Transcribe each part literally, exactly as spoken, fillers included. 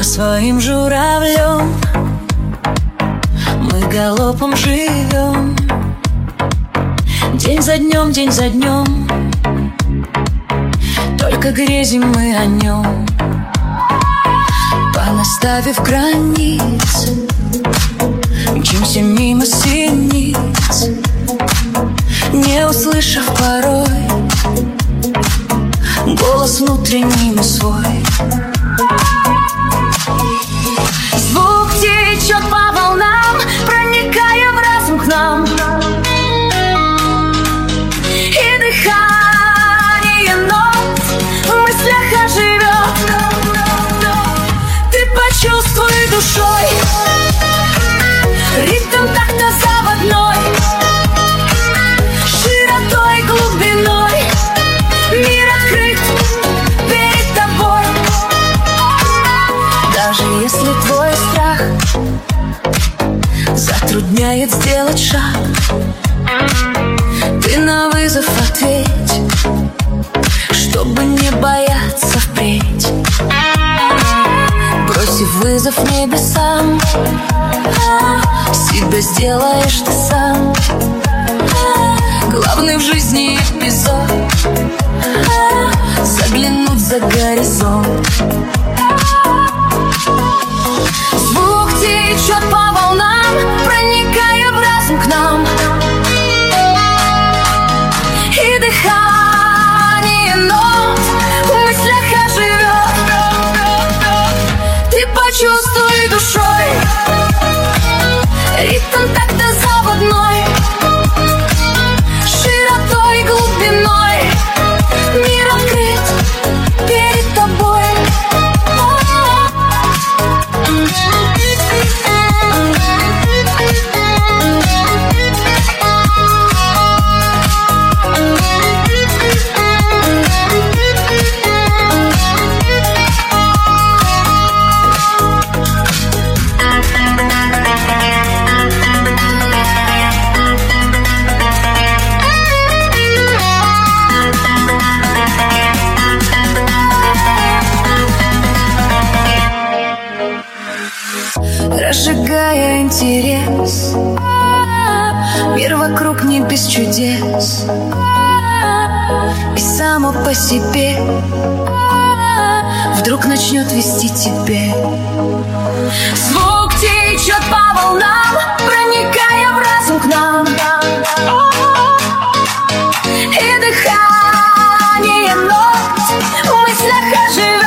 своим журавлем мы галопом живем. День за днем, день за днем, только грезим мы о нем. Понаставив границы, мчимся мимо синиц, не услышав порой голос внутренний мы свой. Звук течет по волнам, проникая в разум к нам, и дыхание нот в мыслях оживет. Ты почувствуй душой ритм такта заводной, широтой, глубиной мир открыт перед тобой. Даже если твой страх затрудняет сделать шаг, ты на вызов ответь, чтобы не бояться впредь. Бросив вызов небесам, себя сделаешь ты сам. Главный в жизни эпизод — заглянуть за горизонт. Звук течет по волнам, проникая в разум к нам, и дыхание нот в мыслях оживет. Ты почувствуй душой ритм такта заводной, широтой, глубиной мир открыт перед тобой. Разжигая интерес, мир вокруг не без чудес, и само по себе вдруг начнет вести тебе. Звук течет по волнам, проникая в разум к нам, и дыхание нот в мыслях оживет.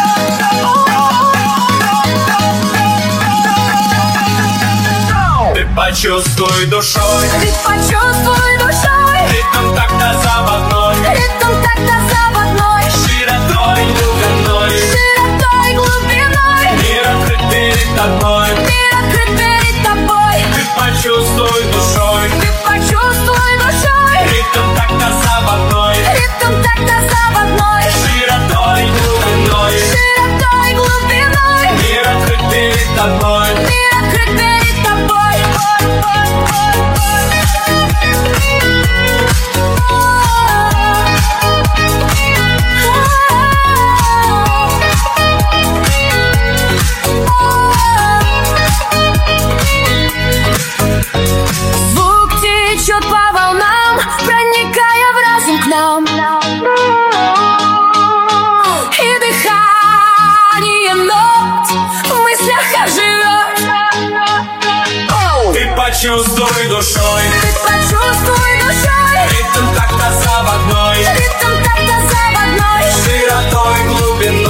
Почувствуй душой, ты почувствуй душой ритм такта заводной, ритм такта заводной, широтой, глубиной, широтой, глубиной мир открыт перед тобой. мир открыт перед тобой. Ты почувствуй душой, ты почувствуй душой ритм такта заводной, ритм такта заводной, широтой, глубиной, широтой, глубиной мир открыт перед тобой. мир открыт перед тобой. Звук течет по волнам, проникая в разум к нам, и дыхание нот в мыслях оживет. Ты почувствуй душой, Ты почувствуй душой ритм такта заводной, ритм такта заводной, широтой, глубиной